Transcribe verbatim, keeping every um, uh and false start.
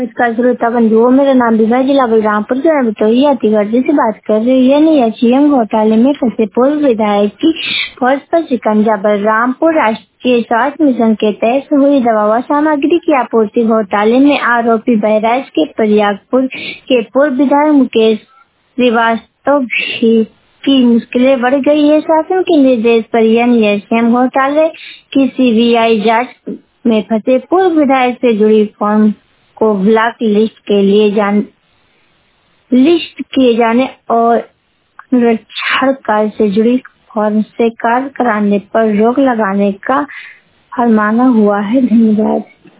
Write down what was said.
नमस्कार श्रोता बंधुओं, मेरा नाम विभा जिला बलरामपुर जो है बिटोई अतिगढ़ से बात कर रही है। यानी एचईएम घोटाले में फंसे पूर्व विधायक की फौज पर शिकंजा। बलरामपुर राष्ट्रीय स्वास्थ्य मिशन के तहत हुई दवा व सामग्री की आपूर्ति घोटाले में आरोपी बहराइच के प्रयागपुर के पूर्व विधायक मुकेश श्रीवास्तव भी की मुश्किलें बढ़ गई है। शासन के निर्देश पर यानी एचईएम घोटाले की सीबीआई जांच में फंसे पूर्व विधायक से जुड़ी फॉर्म को ब्लैक लिस्ट के लिए जान लिस्ट किए जाने और अनुरक्षण कार्य से जुड़ी फॉर्म से कार्य कराने पर रोक लगाने का फरमाना हुआ है। धन्यवाद।